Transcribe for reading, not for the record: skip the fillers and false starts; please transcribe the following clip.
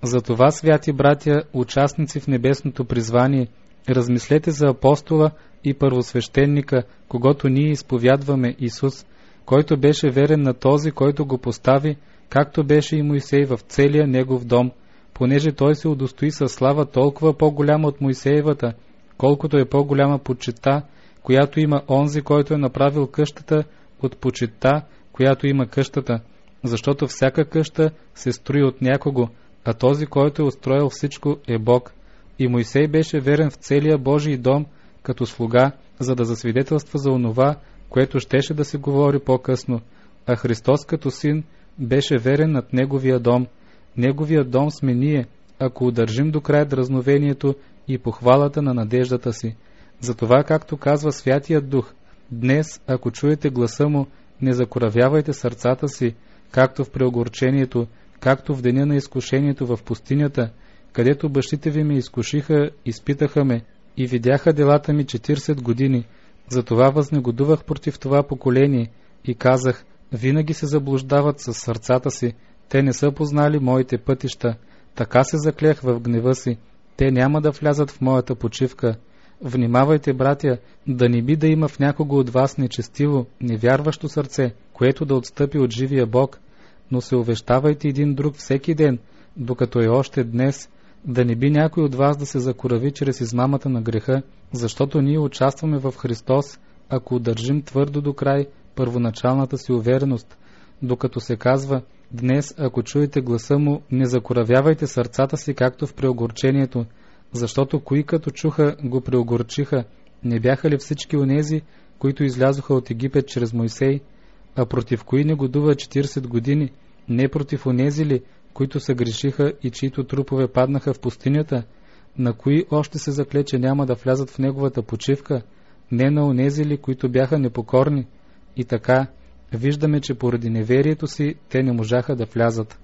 Затова, святи братя, участници в небесното призвание, размислете за апостола и първосвещеника, когото ние изповядваме, Исус, който беше верен на този, който го постави, както беше и Моисей в целия негов дом, понеже той се удостои със слава толкова по-голяма от Моисеевата, колкото е по-голяма почитта, която има онзи, който е направил къщата, от почитта, която има къщата, защото всяка къща се строи от някого, а този, който е устроил всичко, е Бог. И Моисей беше верен в целия Божий дом, като слуга, за да засвидетелства за онова, което щеше да се говори по-късно, а Христос като син беше верен над неговия дом. Неговия дом сме ние, ако удържим до край дразновението и похвалата на надеждата си. Затова, както казва Святият Дух, днес, ако чуете гласа му, не закоравявайте сърцата си, както в преогорчението, както в деня на изкушението в пустинята, където бащите ви ме изкушиха, изпитаха ме и видяха делата ми 40 години. Затова възнегодувах против това поколение и казах, винаги се заблуждават със сърцата си, те не са познали моите пътища. Така се заклех в гнева си, те няма да влязат в моята почивка. Внимавайте, братя, да не би да има в някого от вас нечестиво, невярващо сърце, което да отстъпи от живия Бог, но се увещавайте един друг всеки ден, докато е още днес, да не би някой от вас да се закорави чрез измамата на греха, защото ние участваме в Христос, ако удържим твърдо до край първоначалната си увереност, докато се казва, днес, ако чуете гласа му, не закоравявайте сърцата си, както в преогорчението, защото кои като чуха, го преогорчиха, не бяха ли всички онези, които излязоха от Египет чрез Мойсей, а против кои негодува 40 години, не против онези ли, които се грешиха и чието трупове паднаха в пустинята, на кои още се закле, че няма да влязат в неговата почивка, не на онези ли, които бяха непокорни. И така, виждаме, че поради неверието си те не можаха да влязат.